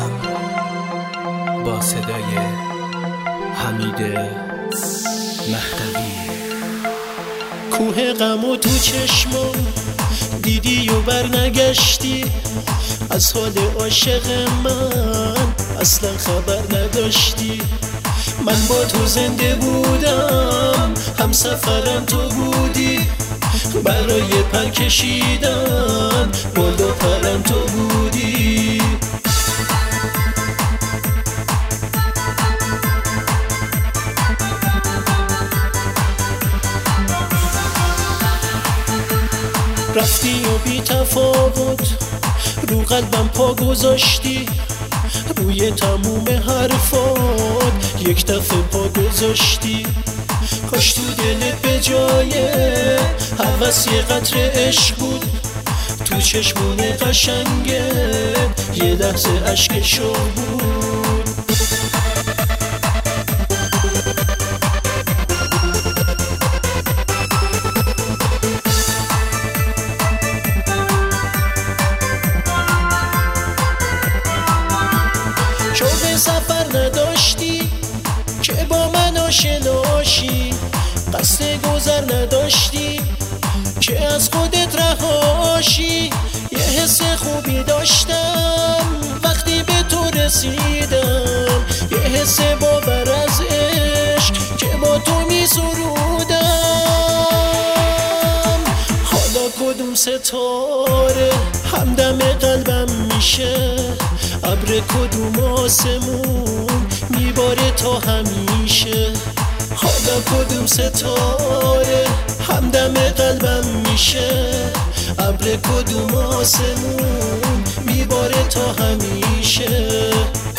با صدای حمید مهدوی. کوه غم و تو چشمم دیدی و برنگشتی، از حال عاشق من اصلا خبر نداشتی. من با تو زنده بودم، هم سفرم تو بودی، برای پر کشیدن بال و پرم تو بودی. رفتی و بی تفاوت رو قلبم پا گذاشتی، روی تموم حرفات یک دفعه پا گذاشتی. کاش تو دلت به جای هوس یه قطره عشق بود، تو چشمون قشنگت یه لحظه اشک شوق بود. شوق سفر نداشتی که با من آشناشی، قصد گذر نداشتی که از خودت رهاشی. یه حس خوبی داشتم وقتی به تو رسیدم، یه حس باور از عشق که با تو می سرودم. حالا کدوم ستاره همدم قلبم میشه، ابر کدوم آسمون میباره تا همیشه. حالا کدوم ستاره همدم قلبم میشه، ابر کدوم آسمون میباره تا همیشه.